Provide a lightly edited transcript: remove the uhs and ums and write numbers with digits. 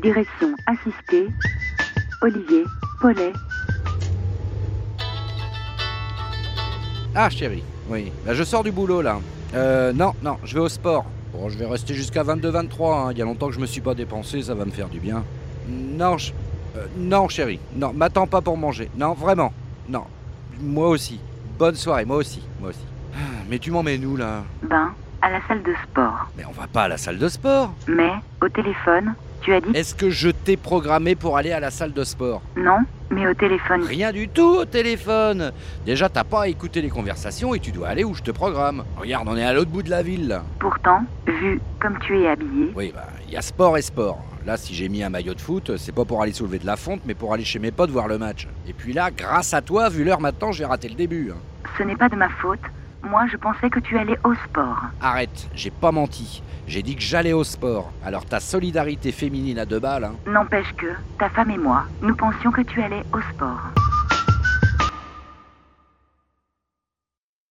Direction assistée, Olivier Paulet. Ah chérie, oui. Bah, je sors du boulot là. Non, je vais au sport. Bon, je vais rester jusqu'à 22-23, hein. Il y a longtemps que je me suis pas dépensé, ça va me faire du bien. Non chérie, non, m'attends pas pour manger. Non, vraiment, non. Moi aussi. Bonne soirée, moi aussi. Ah, mais tu m'emmènes où là? À la salle de sport. Mais on va pas à la salle de sport. Mais, au téléphone, tu as dit... Est-ce que je t'ai programmé pour aller à la salle de sport? Non, mais au téléphone... Rien du tout au téléphone. Déjà, t'as pas à écouter les conversations et tu dois aller où je te programme. Regarde, on est à l'autre bout de la ville, là. Pourtant, vu comme tu es habillé... Oui, y a sport et sport. Là, si j'ai mis un maillot de foot, c'est pas pour aller soulever de la fonte, mais pour aller chez mes potes voir le match. Et puis là, grâce à toi, vu l'heure maintenant, j'ai raté le début. Ce n'est pas de ma faute. Moi, je pensais que tu allais au sport. Arrête, j'ai pas menti. J'ai dit que j'allais au sport. Alors ta solidarité féminine à 2 balles, N'empêche que, ta femme et moi, nous pensions que tu allais au sport.